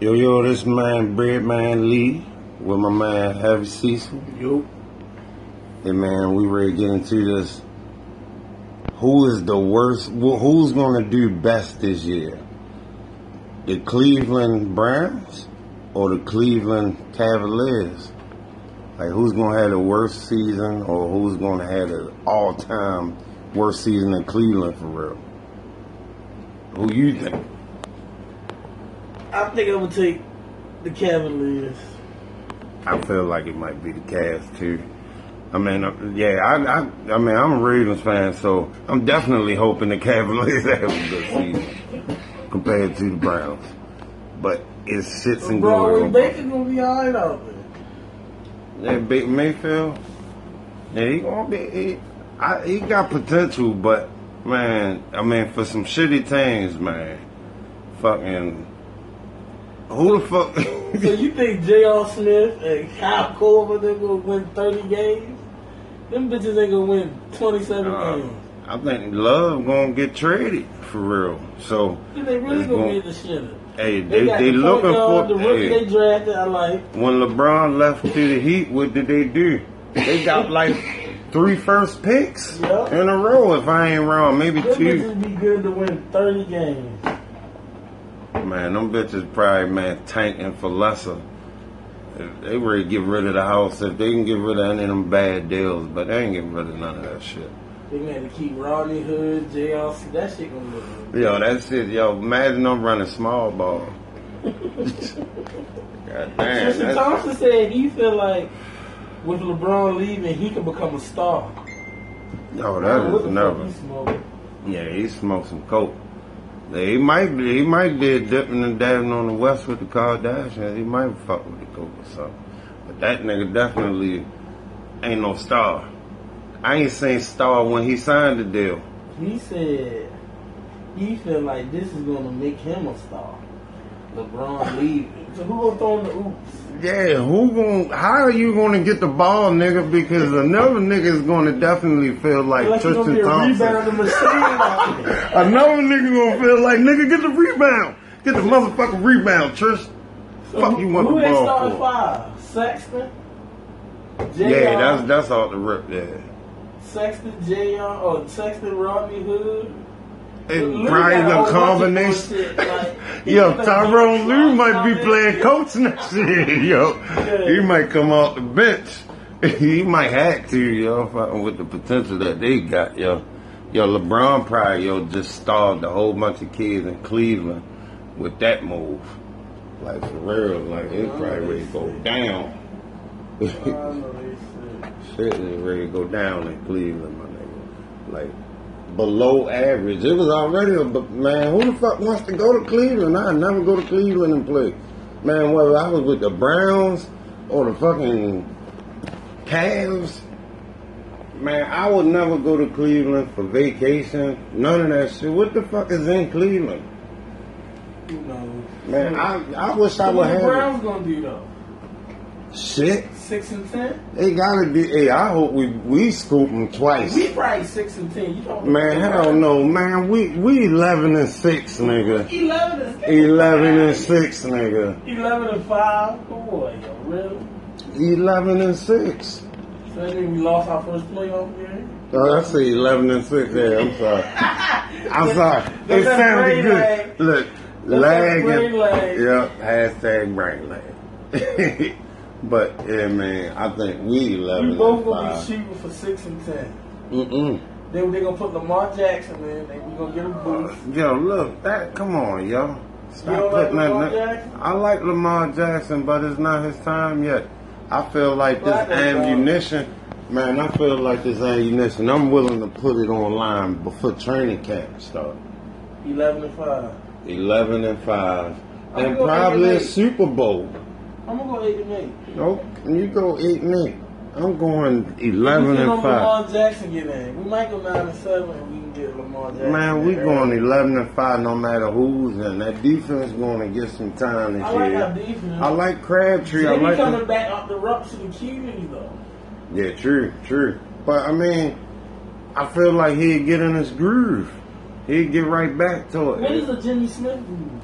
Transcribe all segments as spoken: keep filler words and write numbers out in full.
Yo, yo, this man, Breadman Lee, with my man, Heavy Cecil. Yo. Hey, man, we ready to get into this. Who is the worst? Who's going to do best this year? The Cleveland Browns or the Cleveland Cavaliers? Like, who's going to have the worst season, or who's going to have the all-time worst season in Cleveland for real? Who you think? I think I'm going to take the Cavaliers. I feel like it might be the Cavs, too. I mean, uh, yeah, I, I, I mean, I'm a Ravens fan, so I'm definitely hoping the Cavaliers have a good season compared to the Browns. But it's shits and glory. glory. Baker's going to be all right out there. Yeah, Baker Mayfield, yeah, he gonna be, he, I, he got potential, but, man, I mean, for some shitty teams, man, fucking, who the fuck? So you think J R. Smith and Kyle Korver, they're going to win thirty games? Them bitches ain't going to win twenty-seven uh, games. I think Love gonna get traded, for real, so. Think they really going to get the shitter. Hey, They, they, got they the looking guard, for the rookie hey, they drafted. I like. When LeBron left to the Heat, what did they do? They got like three first picks Yep. in a row, if I ain't wrong, maybe Them two. bitches be good to win thirty games. Man, them bitches probably, man, tanking for lesser. If they ready to get rid of the house, if they can get rid of any of them bad deals, but they ain't getting rid of none of that shit. They gonna have to keep Rodney Hood, J R C. That shit gonna look good. Yo, that shit, yo, imagine them running small ball. God damn. Tristan Thompson said he feel like with LeBron leaving, he can become a star. Yo, What that the is fuck never. he smoking? Yeah, he smoked some coke. Yeah, he might be, he might be dipping and dabbing on the west with the Kardashians. He might fuck with the coke or something. But that nigga definitely ain't no star. I ain't seen star when he signed the deal. He said he feel like this is gonna make him a star. LeBron leaving. So who gonna throw in the oops? Yeah, who gon' how are you gonna get the ball, nigga? Because another nigga is gonna definitely feel like, Like he's gonna Tristan be a Thompson. rebounding machine out there. Another nigga gonna feel like, nigga, get the rebound. Get the motherfucking rebound, Trish. So Fuck who, you want who the they ball starting for? five? Sexton? J R, Yeah, that's that's off the rip there. Sexton, J R, or Sexton, Rodney Hood. It Lou probably got a a whole bunch of combination. bullshit, like, he Yo, got Tyrone that Lue might be bullshit. playing coach next year, yo. Yeah. He might come off the bench. He might have to, yo, fucking with the potential that they got, yo. Yo, LeBron probably, yo, just starved a whole bunch of kids in Cleveland with that move. Like, for real, like, it probably ready to go down. I know they said. Shit is ready to go down in Cleveland, my nigga. Like, below average. It was already a, but man, who the fuck wants to go to Cleveland? I'd never go to Cleveland and play. Man, whether I was with the Browns or the fucking Cavs, man, I would never go to Cleveland for vacation. None of that shit. What the fuck is in Cleveland? Who knows? Man, I I wish I So would what the have Browns gonna do though? shit. Six and ten? They gotta be. Hey, I hope we we scoop them twice. We probably six and ten. You don't Man, hell no, man. We we eleven and six, nigga. Eleven and six. Eleven and six, nigga. Eleven and five. Boy, yo, really? Eleven and six. So that means we lost our first playoff game. Oh, I say eleven and six. Yeah, I'm sorry. I'm sorry. It that sounded brain good. lag. Look, That's lag. that brain lag. Yep. Hashtag brain lag. But yeah, man, I think we eleven We both and gonna be five. shooting for six and ten. Mm-mm. Then they gonna put Lamar Jackson in. They we gonna get a boost. Yo, look, that. Come on, yo. Stop You don't like putting that. Lamar that- Jackson? I like Lamar Jackson, but it's not his time yet. I feel like this Right, that's ammunition, man. I feel like this ammunition. I'm willing to put it online before training camp start. Eleven and five. Eleven and five, I'm and gonna go probably eight a and eight. Super Bowl. I'm gonna go eight and eight. Nope, you go eight and eight. I'm going eleven We can and go Lamar five. Jackson get in. We might go nine and seven, and we can get Lamar Jackson. Man, we in. going eleven and five no matter who's in. That defense going to get some time this I like year. our defense. I like Crabtree. I They be like coming the, back off the rupture of Cuban though. yeah, true, true. But I mean, I feel like he'd get in his groove. He'd get right back to When is it. the Jimmy Smith move?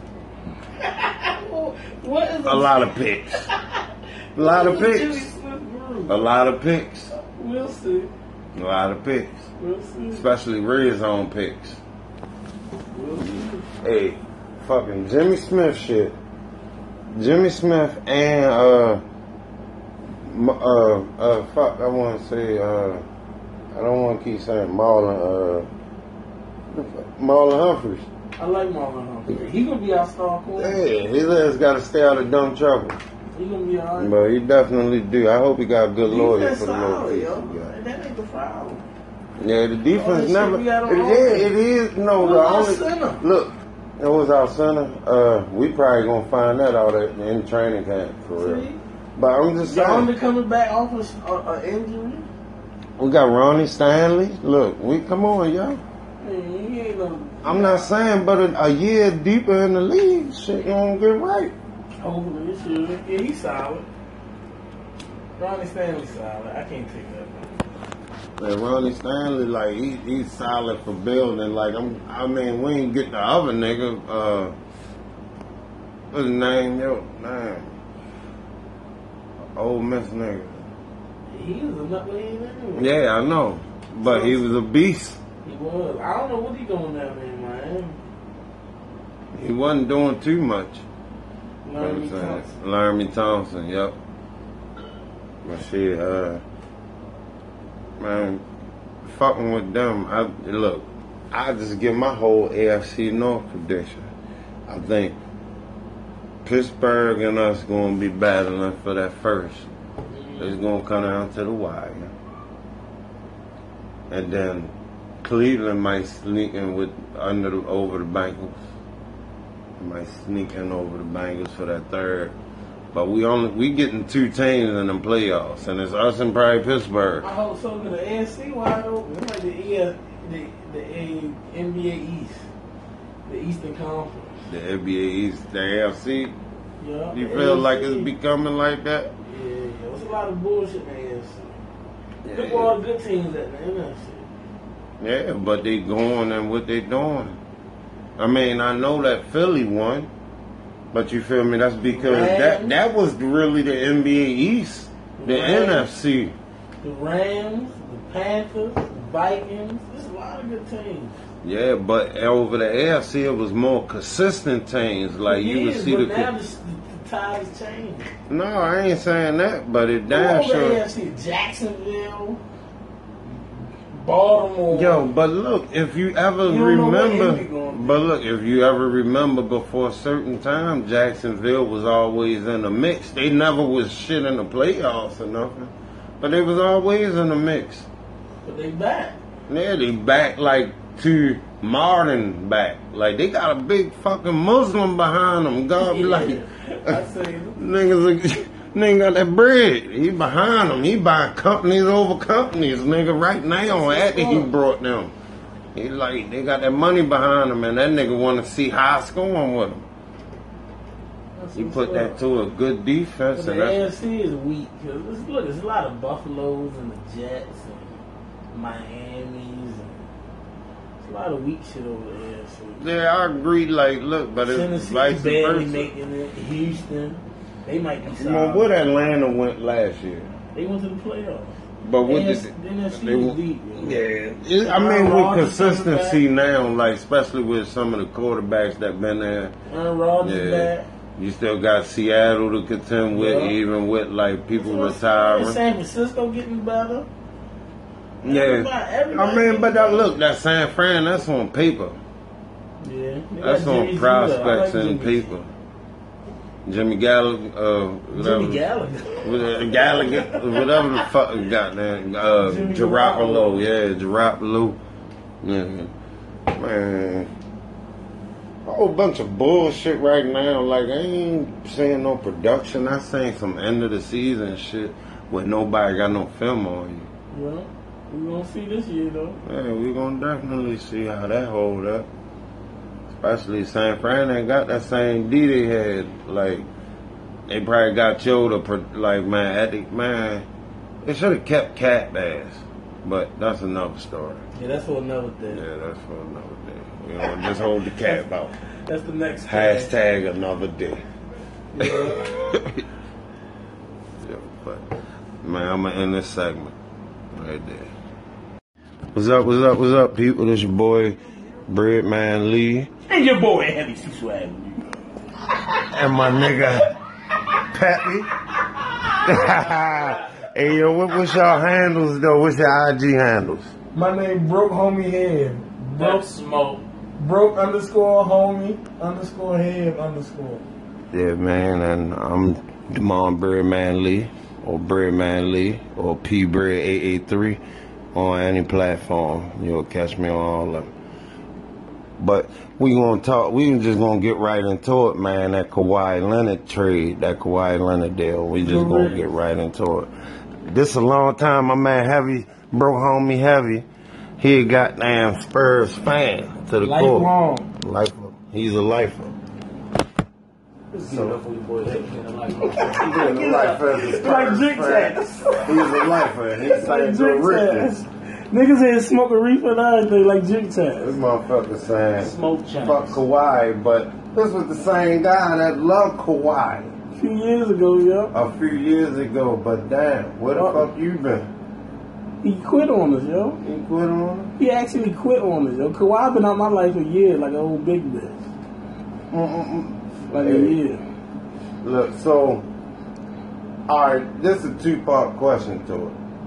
What is a lot of picks. A lot of picks. A lot of picks. We'll see. A lot of picks. We'll see. Especially red zone picks. We'll see. Hey, fucking Jimmy Smith shit. Jimmy Smith and uh, uh, uh, fuck. I want to say uh, I don't want to keep saying Marlon. Uh, Marlon Humphreys. I like Marlon Humphrey. He gonna be our star corner. Yeah, his ass got to stay out of dumb trouble. He gonna be alright. But he definitely do. I hope he got a good lawyer for the little solid, piece yo. he got. That ain't the problem. Yeah, the defense Oh, never. shit, we got It, on yeah, offense. it is. No, Who's the our only center? look. It was our center. Uh, we probably gonna find that out at, in training camp for real. See? But I'm just Y'all saying, coming back off of uh, uh, injury? we got Ronnie Stanley. Look, we come on, y'all. Man, he ain't no. I'm not saying, but a, a year deeper in the league, shit gonna get right. Hopefully this year. Yeah, he's solid. Ronnie Stanley solid. I can't take that. And Ronnie Stanley, like he he's solid for building. Like I'm, I mean, we ain't get the other nigga. Uh, what's his name? Yo, man, old Miss nigga. He was a nutlead anyway. Yeah, I know, but he was a beast. He was. I don't know what he doing down there in Miami. He wasn't doing too much. You know what Laramie I'm saying? Thompson. Laramie Thompson, yep. But shit, uh, man, fucking with them. I look, I just give my whole A F C North prediction. I think Pittsburgh and us gonna be battling for that first. It's gonna come down to the wire, and then Cleveland might sneak in with under the, over the Bengals. Might sneak in over the Bengals for that third. But we only we getting two teams in them playoffs, and it's us and probably Pittsburgh. I hope so. Cause the A F C wide open. It's like the E F, the the A, N B A East, the Eastern Conference. The N B A East, the A F C. Yeah. You the feel A F C. like it's becoming like that? Yeah, yeah. There's a lot of bullshit in the A F C. Yeah. Look at all the good teams at the N F C. Yeah, but they going and what they doing. I mean, I know that Philly won, but you feel me? That's because that that was really the N B A East, the Rams. N F C. The Rams, the Panthers, the Vikings. There's a lot of good teams. Yeah, but over the A F C, it was more consistent teams. Like you would It is, see but the. now the, the tide has changed. No, I ain't saying that, but it Who damn over the A sure. F C? Jacksonville, Baltimore. Yo, but look, if you ever You don't know what remember, end we gonna be. but look, if you ever remember before a certain time, Jacksonville was always in the mix. They never was shit in the playoffs or nothing, but they was always in the mix. But they back. Yeah, they back like to modern back. Like they got a big fucking Muslim behind them. God be like, I say, niggas, nigga got that bread. He behind them. He buying companies over companies, nigga. Right now, after he brought them, he like they got that money behind them, and that nigga want to see how it's going with them. He put that to a good defense, But and the that's A F C is weak. Cause it's, look, there's a lot of Buffaloes and the Jets and Miami's. And there's a lot of weak shit over the A F C. yeah, I agree. Like, look, but it's Tennessee vice barely versa. making it. Houston, they might be You know, solid. what Atlanta went last year. They went to the playoffs. But what A F did C the N F C they, was deep. yeah, Yo. it, I mean Aaron with Rodgers consistency coming now, like especially with some of the quarterbacks that been there, Aaron Rodgers yeah, back. you still got Seattle to contend with, Yeah. even with like people And retiring. San Francisco getting better. Yeah, Everybody- everybody I mean, getting but that, better. look, that San Fran, that's on paper. Yeah, they That's got on Jimmy G prospects there. I like and Jimmy G. paper. Jimmy Gallagher, uh, whatever. Jimmy Gallagher. Uh, Gallagher, whatever the fuck you got there. Uh, Jimmy Garoppolo, yeah, Garoppolo. Yeah, man. A whole bunch of bullshit right now. Like, I ain't saying no production. I saying some end of the season shit where nobody got no film on you. Well, we gonna see this year though. Yeah, we gonna definitely see how that hold up. Especially San Fran ain't got that same D they had. Like, they probably got Joe to, pro- like, man, at the, man, they should have kept Cat Bass. But that's another story. Yeah, that's for another day. Yeah, that's for another day. You know, just hold the cap out. That's the next tag. Hashtag another day. Yeah. Yeah, but, man, I'm gonna end this segment right there. What's up, what's up, what's up, people? This your boy, Breadman Lee. And your boy, Heavy Swag. And my nigga, Pappy. Hey, yo, what, what's y'all handles, though? What's your I G handles? My name Broke Homie Head. Broke Smoke. Broke underscore homie underscore head underscore. Yeah, man, and I'm Demond Breadman Lee, or Breadman Lee, or P Bread eight eight three on any platform. You'll catch me on all of them. But we gonna talk. We just gonna get right into it, man. That Kawhi Leonard trade, that Kawhi Leonard deal. We just gonna get right into it. This a long time. My man Heavy, Broke Homie Heavy, he a goddamn Spurs fan to the core. Lifelong. Lifer. He's a lifer. So, boy, he's He's a lifer as a Spurs Like Jig fan. Tag. He's a lifer. and He's Like like Jig the Tag. richest. Niggas here smoking reefer and everything like Jig This Tag. motherfucker saying Smoke chains. fuck Kawhi, but this was the same guy that loved Kawhi A few years ago, yo. a few years ago. But damn, where the Uh-uh. fuck you been? He quit on us, yo. You quit on him? He actually quit on us, yo. Kawhi been out my life a year, like an old big bitch. Mm-mm-mm. Like a Hey, year. Look, so, alright, this is a two-part question to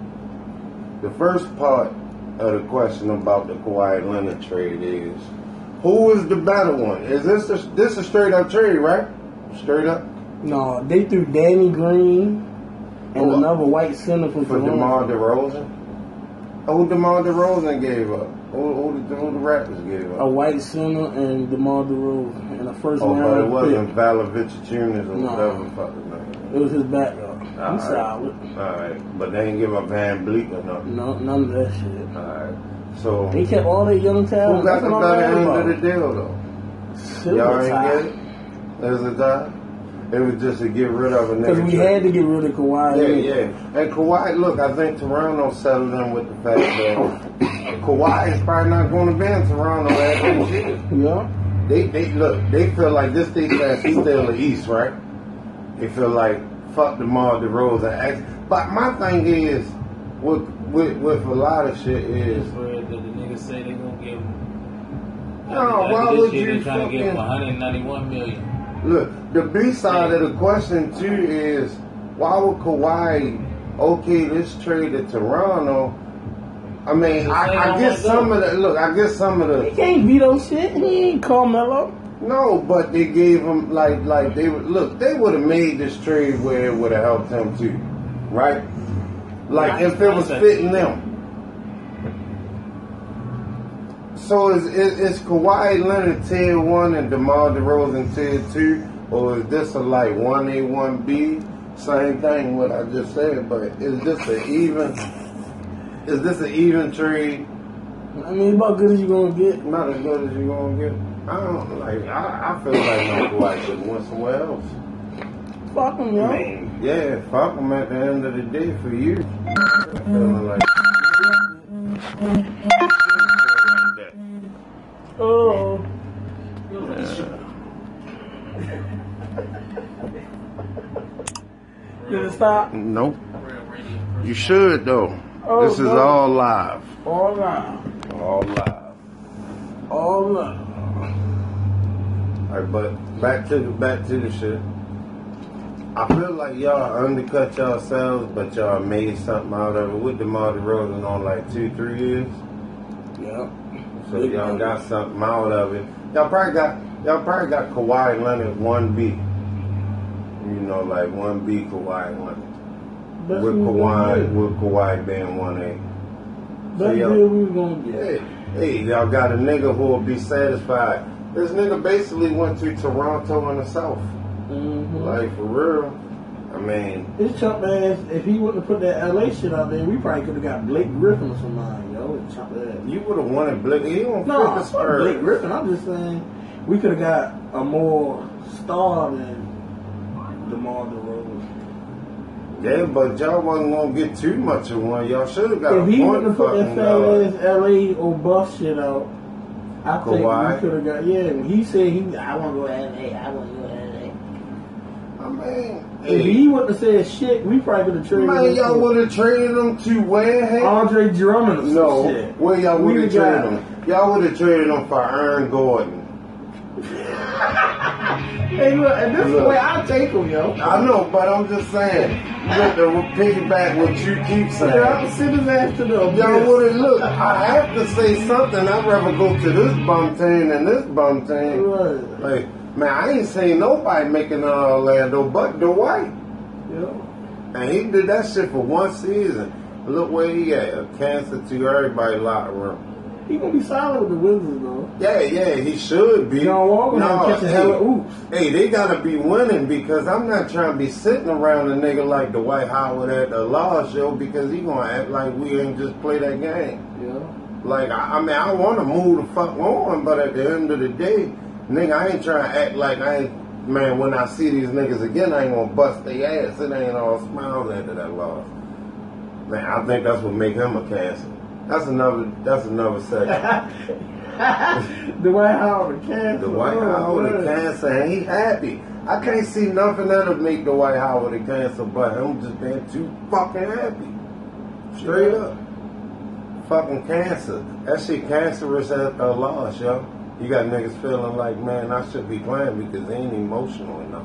it. The first part of the question about the Kawhi Leonard trade is, who is the better one? Is this a, this a straight-up trade, right? Straight up? No, they threw Danny Green and Oh, another white center from For DeMar DeRozan? Who DeMar DeRozan gave up? Who, who, the, who the Raptors gave A up? white center and DeMar DeRozan and a first Oh, but it round wasn't pick. Valanciunas or No. whatever the fuck his name. It was his backup. All He's right. solid. Alright, but they didn't give up Van Bleek or nothing. No, none of that shit. Alright, so They kept all their young talent. who got That's the what I'm better mad end about. of the deal though? Shit Y'all was ain't high. get it? There's a tie? It was just to get rid of a nigga. Because we trade. had to get rid of Kawhi. Yeah, anyway. yeah. And Kawhi, look, I think Toronto settled in with the fact that Kawhi is probably not going to be in Toronto after this year. Yeah. They, they look, they feel like this defense is still the East, right? They feel like fuck DeMar DeRozan. But my thing is, with with, with a lot of shit is, The niggas say they gonna give him. No, After why this would year, you they trying to give him fucking- one hundred ninety-one million. look, the B side of the question too is, why would Kawhi okay this trade to Toronto? I mean, I, I get some of the look. I get some of the. He can't veto shit. He ain't Carmelo. No, but they gave him like like they would look. They would have made this trade where it would have helped him too, right? Like if it was fitting them. So is is, is Kawhi Leonard tier one and DeMar DeRozan tier two, or is this a like one A one B? Same thing what I just said, but is this an even? Is this an even trade? I mean, about good as you gonna get. Not as good as you gonna get. I don't like. I, I feel like no Kawhi should have went somewhere else. Fuck him, yo. I mean, yeah, fuck him at the end of the day for you. Feeling like, Oh. Did it stop? nope. You should though. Oh, this is no. all live. All right. All live. All right. Alright, but back to the back to the shit. I feel like y'all undercut yourselves, but y'all made something out of it with DeMar DeRozan on like two, three years. Yeah. So y'all got something out of it. Y'all probably got y'all probably got Kawhi Leonard one B. You know, like one B Kawhi Leonard. Best With we was Kawhi gonna with Kawhi being one A. get. So Best y'all- deal we was gonna get. Hey, hey, y'all got a nigga who will be satisfied. This nigga basically went to Toronto in the South. Mm-hmm. Like for real. I mean, This chump ass, if he wouldn't have put that L A shit out there, we probably could have got Blake Griffin or somebody, yo. This chump ass. you would have wanted Blake. He don't No, fit the fuck Blake Spurs. Griffin. I'm just saying we could have got a more star than DeMar DeRozan. Yeah, but y'all wasn't gonna get too much of one. Y'all should have got If a he point wouldn't have put that fucking fat guard. ass L A or bus shit out, I think Kawhi? we could have got. Yeah, when he said he, I want to go to L A. I want to go to L A. I mean, If hey, he wouldn't have said shit, we probably could have traded man, him y'all for would have traded him to where? Hey? Andre Drummond or some No, shit. where y'all We would have got- traded him? Y'all would have traded him for Aaron Gordon. Hey, look, and this is the Look. way I take him, yo. I know, but I'm just saying, you got to piggyback what you keep saying. Yeah, I'm send his ass to the Y'all abyss. would have looked. I have to say something. I'd rather go to this bum team than this bum team. Right. Like, man, I ain't seen nobody making uh, Orlando but Dwight. Yeah. And he did that shit for one season. Look where he at. Cancer to everybody locker room. He gonna be solid with the Wizards, though. Yeah, yeah, he should be. John Wall gonna No, catch a hey, hell of oops. Hey, they gotta be winning because I'm not trying to be sitting around a nigga like Dwight Howard at the Law Show because he gonna act like we ain't just play that game. Yeah. Like, I, I mean, I want to move the fuck on, but at the end of the day, nigga, I ain't trying to act like I ain't, man, when I see these niggas again, I ain't gonna bust their ass. It ain't all smiles after that loss. Man, I think that's what make him a cancer. That's another, that's another section. Dwight Howard, the cancer. Dwight Oh, Howard man. a cancer, and he happy. I can't see nothing that'll make Dwight Howard a cancer but him just being too fucking happy. Straight up. Fucking cancer. That shit cancerous at a loss, yo. You got niggas feeling like, man, I should be playing because they ain't emotional enough.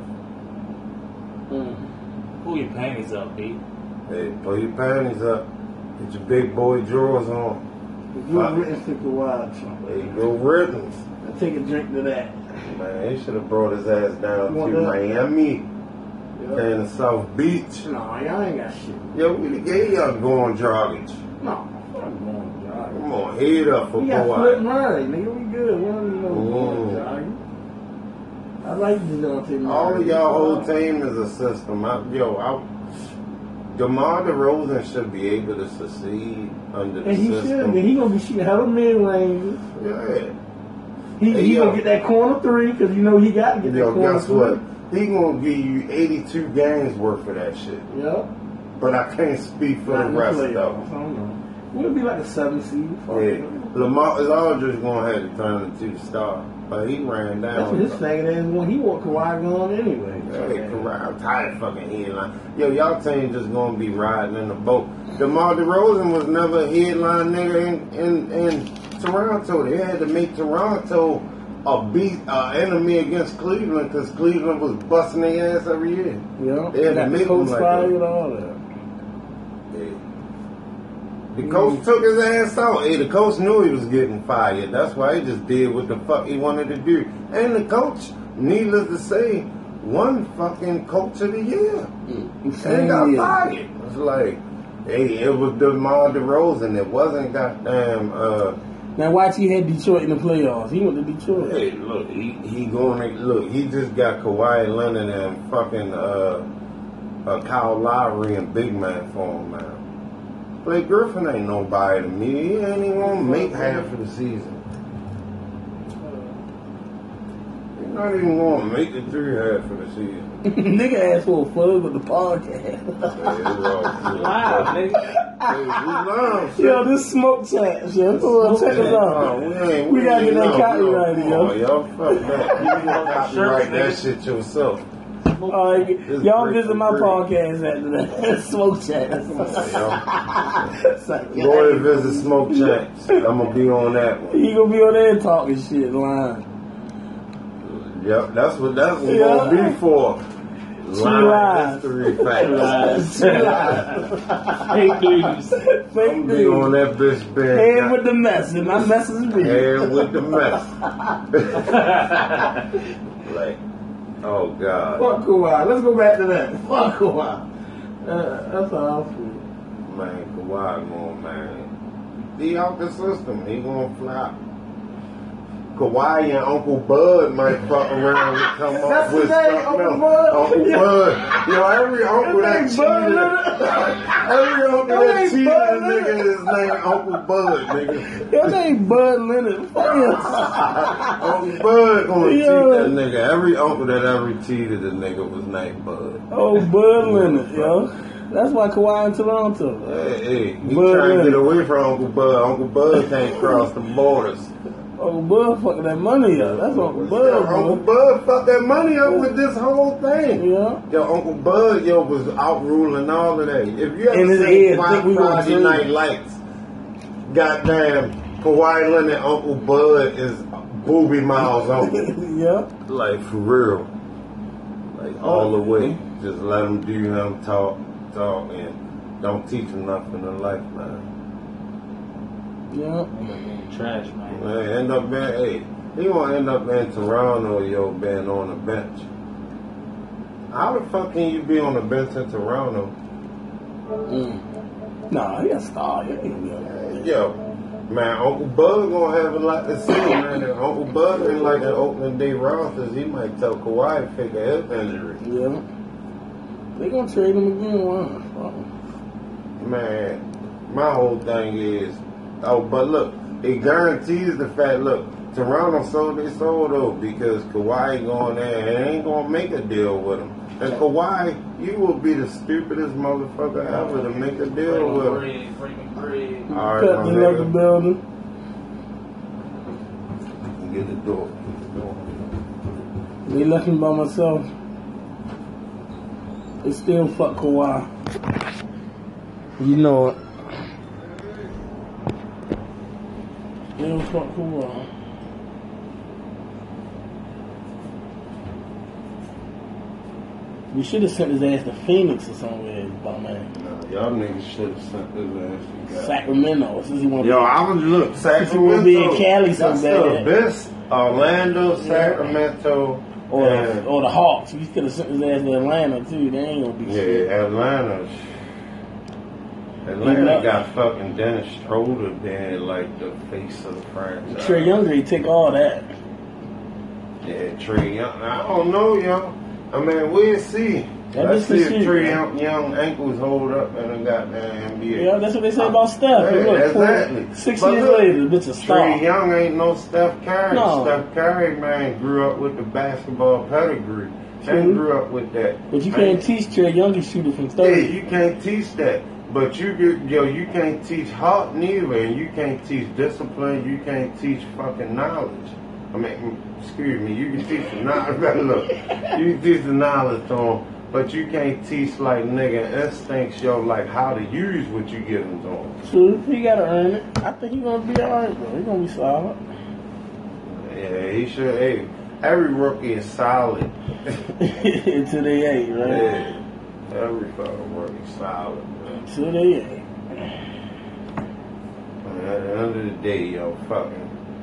Mm. Pull your panties up, B. Hey, pull your panties up. Get your big boy drawers on. Good riddance to Kawhi, Trump. There you go, ribbons. Now take a drink to that. Man, he should have brought his ass down You want to that? Miami Yeah. and South Beach. No, y'all ain't got shit. Yo, we gave y'all going jogging. No, fuck going jogging. Come on, head up for We got Flip Kawhi. Murray, nigga. We good. We don't need no going Mm. jogging. I like Dejounte Murray. All of y'all whole team is a system. I, yo, I, DeMar DeRozan should be able to succeed under the And he system. should be. He gonna be shooting hella mid ranges. Yeah. He, Hey, he yo. gonna get that corner three because you know he got to get that Yo, corner guess three. what? He gonna give you eighty-two games worth of that shit. Yep. But I can't speak for Not the in the rest playoffs. though. I don't know. We'll be like a seven seed. Fuck Yeah, it. Lamar Aldridge gonna have to turn into the star, but he ran That's down. what his faggot ass when he want Kawhi gone anyway. Hey, correct. I'm tired of fucking headline. Yo, y'all team just gonna be riding in the boat. DeMar DeRozan was never a headline nigga in, in, in Toronto. They had to make Toronto a beat, uh, enemy against Cleveland because Cleveland was busting their ass every year. Yeah. They had to Got make the coach him like fired that. and all that. Yeah. The coach took his ass out. Hey, the coach knew he was getting fired. That's why he just did what the fuck he wanted to do. And the coach, needless to say, won fucking coach of the year. And got Yeah. fired. It's like, hey, it was DeMar DeRozan. It wasn't goddamn, uh, Now watch, he had Detroit in the playoffs. He went to Detroit. hey, look, he, he going to, look, he just got Kawhi Leonard and fucking, uh, uh, Kyle Lowry and big man for him, man. Blake Griffin ain't nobody to me. He ain't even gonna make half of the season. He's not even gonna make it through half of the season. Nigga asked for a fun with the podcast. Hey, it's all good. Wow, nigga. Hey, we love Yo, this smoke chat, yo. Come on, check us Oh, out. we ain't, We gotta ain't get that no- copyrighted, no, yo. come on, Y'all fuck that. You can copyright that shit yourself. All right, This y'all break visit my for free. podcast after that. Smoke chat. Yo. Go ahead and visit Smoke Chats. I'm gonna be on that one. He gonna be on there talking shit, lying. Yep, that's what that's what Yeah. gonna be for. She Line lies. history facts. Fake news. Fake I'm be on news. that bitch bed. Head with the mess, and my mess is big. Head with the mess. Like, oh God. Fuck Kawhi. Let's go back to that. Fuck Kawhi. Uh, that's how I feel. Man, Kawhi going, man. He out the system. He gonna flop. Kawhi and Uncle Bud might fuck around and come up That's with his name, something Uncle else. Bud? Uncle Yeah. Bud. Yo, every uncle that His name Bud cheated. Leonard. Every uncle Your that name cheated, Bud a nigga, Leonard. his name Uncle Bud, nigga. Your name Bud Leonard. Fuck you. Uncle Bud gonna Yo. cheat that nigga. Every uncle that ever cheated a nigga was named Bud. Oh, Bud Leonard, yo. That's why Kawhi in Toronto. Hey, hey, he Bud trying to Leonard. get away from Uncle Bud. Uncle Bud can't cross the borders. Uncle Bud fucking that money up. That's Uncle Bud, Uncle bro. Bud fucked that money up with this whole thing. Yeah. Yo, Uncle Bud, yo, was outruling all of that. If you In ever his seen head, think we gonna Friday do Night it. Lights, goddamn, Kawhi Leonard, Uncle Bud is booby miles on. Yeah. Like, for real. Like, all the way. Just let him do him, talk, talk, and don't teach him nothing in life, man. Yeah. Trash, man. Man, end up being, hey, he gonna end up in Toronto, yo, being on the bench. How the fuck can you be on the bench in Toronto? Mm. Nah, he a star. He ain't gonna be on that. Yo, man, Uncle Bud gonna have a lot to say, man. And Uncle Bud ain't like an opening day rosters. He might tell Kawhi to fake a hip injury. Yeah. They gonna trade him again, why? Man, my whole thing is, oh, but look, it guarantees the fact, look, Toronto sold they sold though because Kawhi going there and ain't gonna make a deal with him. And Kawhi, you will be the stupidest motherfucker ever to make a deal with him. Bread, breaking bread. All right, Cut my me like a nigga. building. Get the door. Get the door. They left me by myself. They still fuck Kawhi. You know it. Still fuck Kawhi. We should have sent his ass to Phoenix or somewhere, bum man. Nah, y'all niggas should have sent his ass to God. Sacramento. Since he want Yo, I was look Since he wanna be in Cali so that's the bad. best. Orlando, Sacramento, or and- or the Hawks. We could have sent his ass to Atlanta too. They ain't gonna be yeah, shit. Atlanta. Atlanta Yeah. got fucking Dennis Schroeder being like the face of the franchise. Trey Young, they take all that. Yeah, Trey Young. I don't know, yo. I mean, we'll see. That Let's is see the if shit, Trey man. Young, Young ankles hold up in the goddamn N B A. Yeah, that's what they say about Steph. Yeah, Look, four- exactly. Six But years look, later, the bitch a star. Trey Young ain't no Steph Curry. No. Steph Curry, man, grew up with the basketball pedigree. True. Ain't grew up with that. But you Man, can't teach Trey Young to shoot it from Yeah, thirty. you can't teach that. But you could- yo, you can't teach heart neither, and you can't teach discipline. You can't teach fucking knowledge. I mean, excuse me, you can teach the knowledge. Look, you can teach the knowledge to them, but you can't teach like nigga instincts, yo, like how to use what you give them to them. True, he gotta earn it. I think he gonna be alright, bro. He gonna be solid. Yeah, he should. Hey, every rookie is solid. Until they ain't, right? Yeah, every fucking rookie solid. Man. Until they ain't. And at the end of the day, yo, fucking,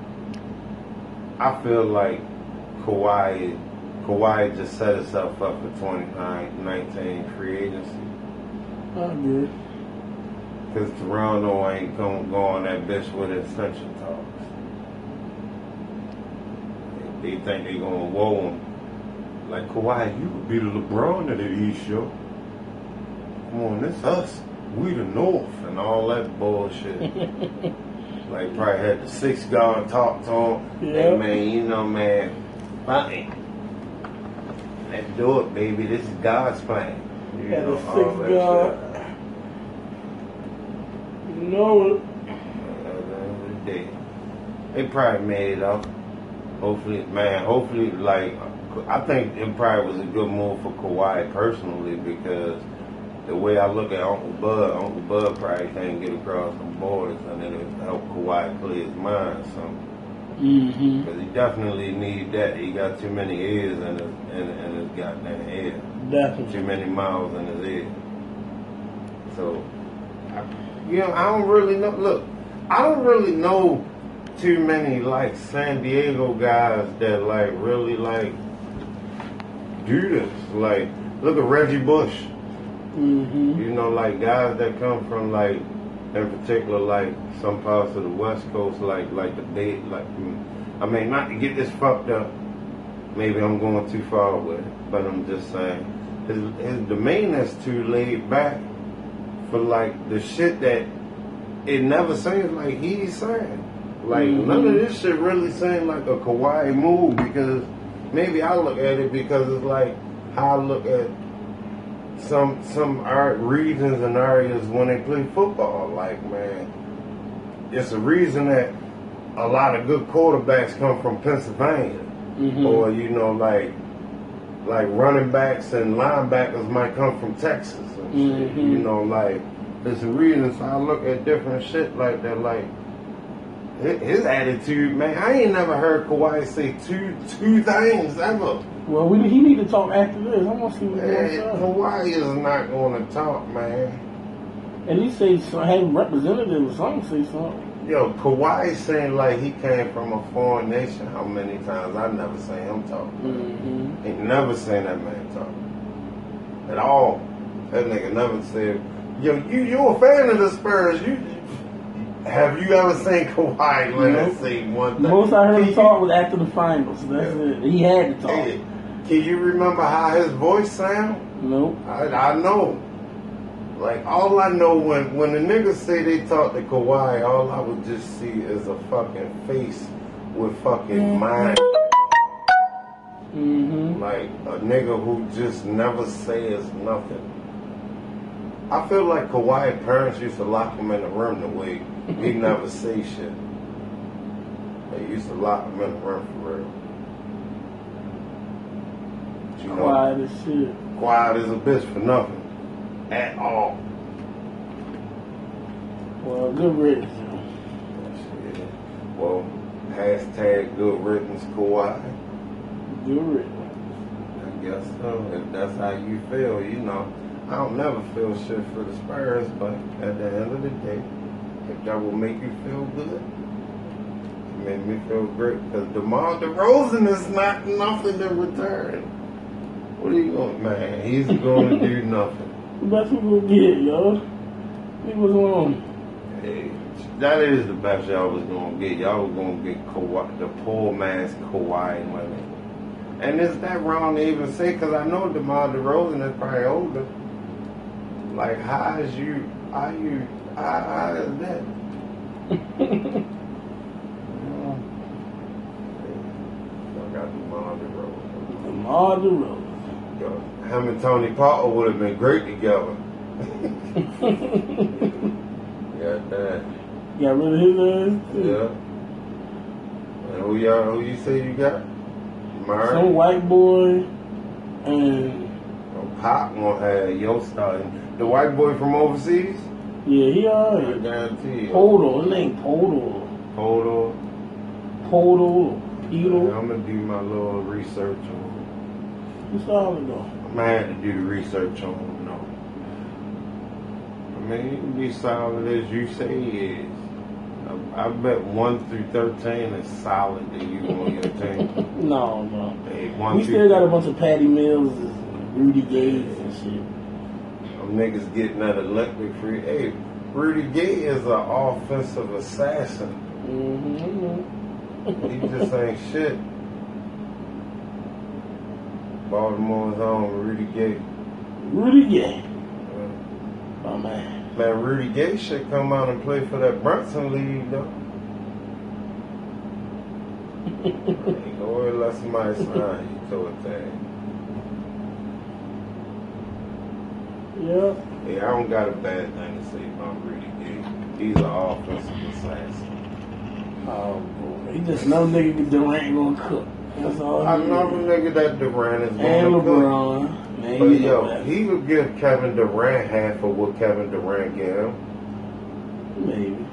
I feel like Kawhi, Kawhi just set himself up for twenty nineteen free agency. I agree. Because Toronto ain't gonna go on that bitch with extension talks. They think they gonna whoa him. Like, Kawhi, you could be the LeBron of the East, yo. Come on, this us. We the North and all that bullshit. Like, probably had the six guard talk to him. Yeah. Hey, man, you know, man, fine. Let's do it, baby. This is God's plan. You Had know, a all six that guard. shit. You know it. At the end of the day, they probably made it up. Hopefully, man, hopefully, like, I think it probably was a good move for Kawhi personally because the way I look at Uncle Bud, Uncle Bud probably can't get across some borders and it'll help Kawhi clear his mind some. Mm-hmm. Because he definitely need that. He got too many ears in his, in, in his goddamn ear. Definitely. Too many mouths in his ear. So, I, you know, I don't really know. Look, I don't really know too many like San Diego guys that like really like do this. Like, look at Reggie Bush. Mm-hmm. You know, like guys that come from like, in particular, like some parts of the West Coast, like like the Bay, like I mean, not to get this fucked up. Maybe I'm going too far with it, but I'm just saying his his demeanor's too laid back for like the shit that it never seems like he's saying. Like Mm-hmm. none of this shit really seems like a Kawhi move because maybe I look at it because it's like how I look at some some art regions and areas when they play football. Like, man, it's a reason that a lot of good quarterbacks come from Pennsylvania, Mm-hmm. or you know, like like running backs and linebackers might come from Texas and shit. Mm-hmm. You know, like there's a reason. So I look at different shit like that. Like hi- his attitude, man. I ain't never heard Kawhi say two two things ever. Well, we, he need to talk after this. I want to see what's Man, going on. Kawhi is not going to talk, man. At least say so, have representatives or something say something. Yo, Kawhi saying like he came from a foreign nation. How many times I never seen him talk? Mm-hmm. Ain't never seen that man talk at all. That nigga never said, "Yo, you you a fan of the Spurs? You have you ever seen Kawhi let Nope. us say one thing?" The most I heard Can him you- talk was after the finals. That's Yeah. it. He had to talk. Hey, can you remember how his voice sound? Nope. I, I know. Like, all I know when, when the niggas say they talk to Kawhi, all I would just see is a fucking face with fucking mind. Mm-hmm. Like, a nigga who just never says nothing. I feel like Kawhi parents used to lock him in the room the way he never say shit. They used to lock him in the room for real. But you know, Quiet as shit. quiet as a bitch for nothing. At all. Well, good riddance. Shit. Well, hashtag good riddance Kawhi. Good riddance. I guess so. If that's how you feel, you know. I don't never feel shit for the Spurs, but at the end of the day, if that will make you feel good, it made me feel great. Because DeMar DeRozan is not nothing in return. What are you going, man? He's going to do nothing. That's what we'll get, yo. He was on. Hey, that is the best y'all was gonna get. Y'all was gonna get Kawhi, the poor man's Kawhi money. And is that wrong to even say? Because I know DeMar DeRozan is probably older. Like, how is you? How you? How, how is that? I got DeMar DeRozan. DeMar DeRozan. Yo, him and Tony Parker would have been great together. Yeah, that. Got rid of his ass, too. Yeah. And who y'all? Who you say you got? Murray. Some white boy and Oh, Pop gonna have your starting. The white boy from overseas. yeah, he I alright. guarantee you. Podol, his name Podol. Hold Podol, on. Podol. I'm gonna do my little research on. He's solid though. I'm gonna have to do the research on him. No. I mean, he can be solid as you say he is. I, I bet one through thirteen is solid that you on your team. No, no. Hey, one We through still got a bunch of Patty Mills and Rudy Gates and shit. Them niggas getting that Olympic free. Hey, Rudy Gay is an offensive assassin. Mm-hmm. He just ain't shit. Baltimore's own Rudy Gay. Rudy Gay. Uh, Oh man. Man, Rudy Gay should come out and play for that Brunson League, though. Go ahead and let somebody sign you to a thing. Yeah. Hey, I don't got a bad thing to say about Rudy Gay. He's an offensive assassin. Oh boy. He just no nigga Durant gonna cook. That's all. I he know is. a nigga that Durant is And going to cook. LeBron. Man, But you know yo, that. he would give Kevin Durant half of what Kevin Durant gave him. Maybe.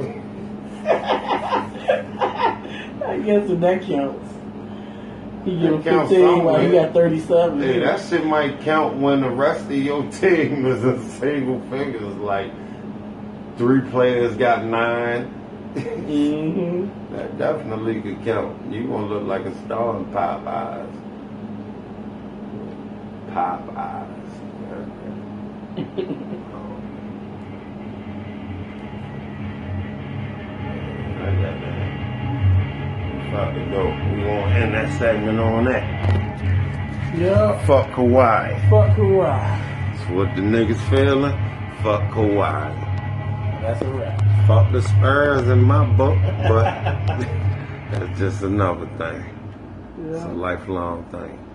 I guess if that counts. He give him That counts fifteen while he somewhere. got thirty-seven. Hey, that shit might count when the rest of your team is in single figures. Like three players got nine. Mm-hmm. That definitely could count. You gonna look like a star in Popeyes. Popeyes. I got that. Fuck it though. We gonna end that segment on that. Yeah. Fuck Kawhi. Fuck Kawhi. That's what the niggas feeling. Fuck Kawhi. That's a wrap. Fuck the Spurs in my book, but that's just another thing. It's a Yeah. lifelong thing.